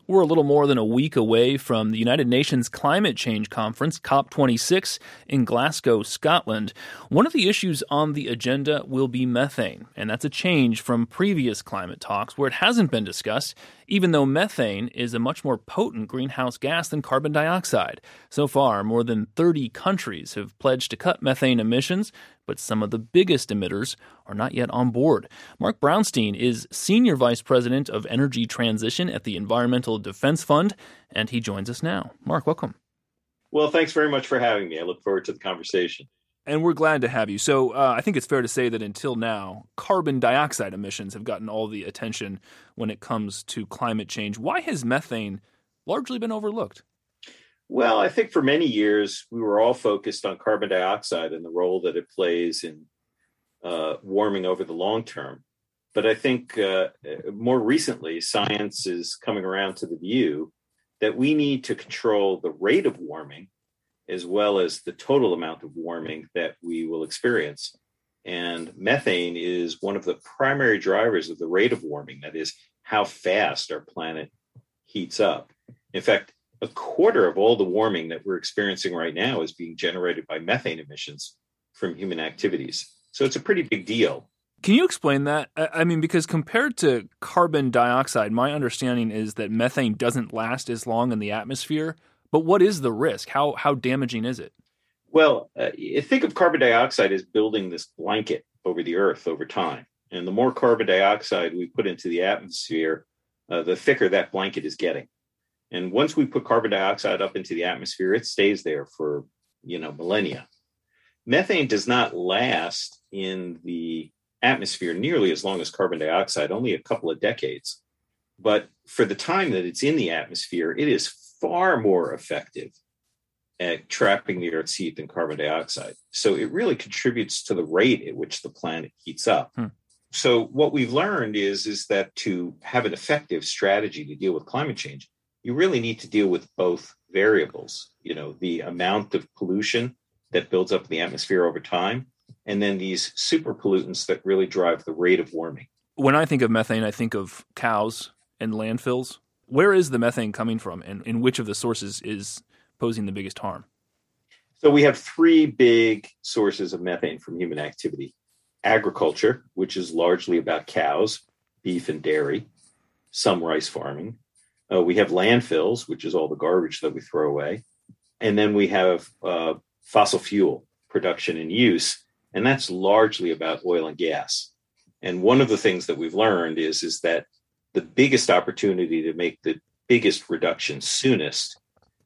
We're a little more than a week away from the United Nations Climate Change Conference, COP26, in Glasgow, Scotland. One of the issues on the agenda will be methane, and that's a change from previous climate talks where it hasn't been discussed, even though methane is a much more potent greenhouse gas than carbon dioxide. So far, more than 30 countries have pledged to cut methane emissions, but some of the biggest emitters are not yet on board. Mark Brownstein is Senior Vice President of Energy Transition at the Environmental Defense Fund, and he joins us now. Mark, welcome. Well, thanks very much for having me. I look forward to the conversation. And we're glad to have you. So I think it's fair to say that until now, carbon dioxide emissions have gotten all the attention when it comes to climate change. Why has methane largely been overlooked? Well, I think for many years, we were all focused on carbon dioxide and the role that it plays in warming over the long term. But I think more recently, science is coming around to the view that we need to control the rate of warming as well as the total amount of warming that we will experience. And methane is one of the primary drivers of the rate of warming, that is, how fast our planet heats up. In fact, a quarter of all the warming that we're experiencing right now is being generated by methane emissions from human activities. So it's a pretty big deal. Can you explain that? I mean, because compared to carbon dioxide, my understanding is that methane doesn't last as long in the atmosphere. But what is the risk? How damaging is it? Well, think of carbon dioxide as building this blanket over the Earth over time. And the more carbon dioxide we put into the atmosphere, the thicker that blanket is getting. And once we put carbon dioxide up into the atmosphere, it stays there for, millennia. Methane does not last in the atmosphere nearly as long as carbon dioxide, only a couple of decades. But for the time that it's in the atmosphere, it is far more effective at trapping the Earth's heat than carbon dioxide. So it really contributes to the rate at which the planet heats up. So what we've learned is that to have an effective strategy to deal with climate change, you really need to deal with both variables, the amount of pollution that builds up in the atmosphere over time, and then these super pollutants that really drive the rate of warming. When I think of methane, I think of cows and landfills. Where is the methane coming from, and in which of the sources is posing the biggest harm? So we have three big sources of methane from human activity. Agriculture, which is largely about cows, beef and dairy, some rice farming. We have landfills, which is all the garbage that we throw away. And then we have fossil fuel production and use, and that's largely about oil and gas. And one of the things that we've learned is that the biggest opportunity to make the biggest reduction soonest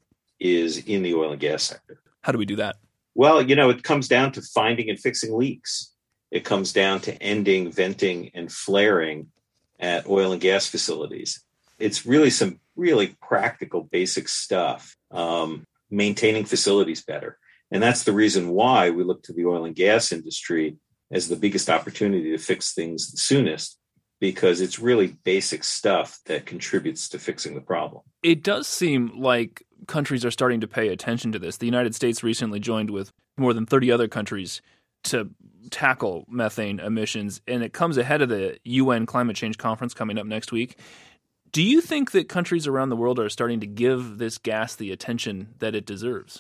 is in the oil and gas sector. How do we do that? Well, it comes down to finding and fixing leaks. It comes down to ending venting and flaring at oil and gas facilities. It's really some really practical, basic stuff, maintaining facilities better. And that's the reason why we look to the oil and gas industry as the biggest opportunity to fix things the soonest, because it's really basic stuff that contributes to fixing the problem. It does seem like countries are starting to pay attention to this. The United States recently joined with more than 30 other countries to tackle methane emissions, and it comes ahead of the UN Climate Change Conference coming up next week. Do you think that countries around the world are starting to give this gas the attention that it deserves?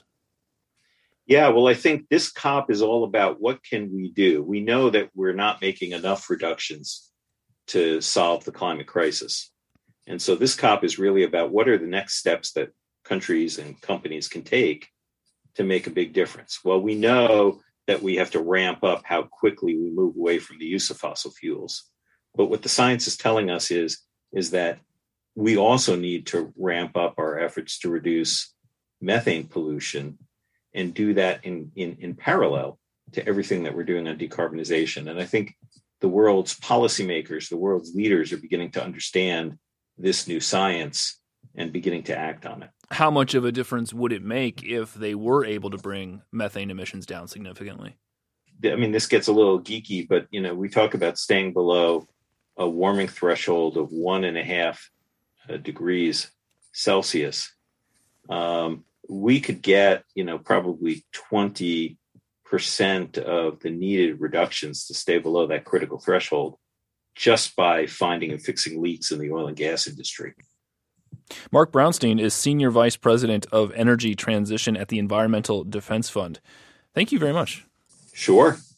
Yeah, well, I think this COP is all about what can we do. We know that we're not making enough reductions to solve the climate crisis. And so this COP is really about what are the next steps that countries and companies can take to make a big difference. Well, we know that we have to ramp up how quickly we move away from the use of fossil fuels. But what the science is telling us is that we also need to ramp up our efforts to reduce methane pollution and do that in parallel to everything that we're doing on decarbonization. And I think the world's policymakers, the world's leaders are beginning to understand this new science and beginning to act on it. How much of a difference would it make if they were able to bring methane emissions down significantly? I mean, this gets a little geeky, but, we talk about staying below a warming threshold of 1.5 degrees Celsius. We could get, probably 20% of the needed reductions to stay below that critical threshold just by finding and fixing leaks in the oil and gas industry. Mark Brownstein is Senior Vice President of Energy Transition at the Environmental Defense Fund. Thank you very much. Sure.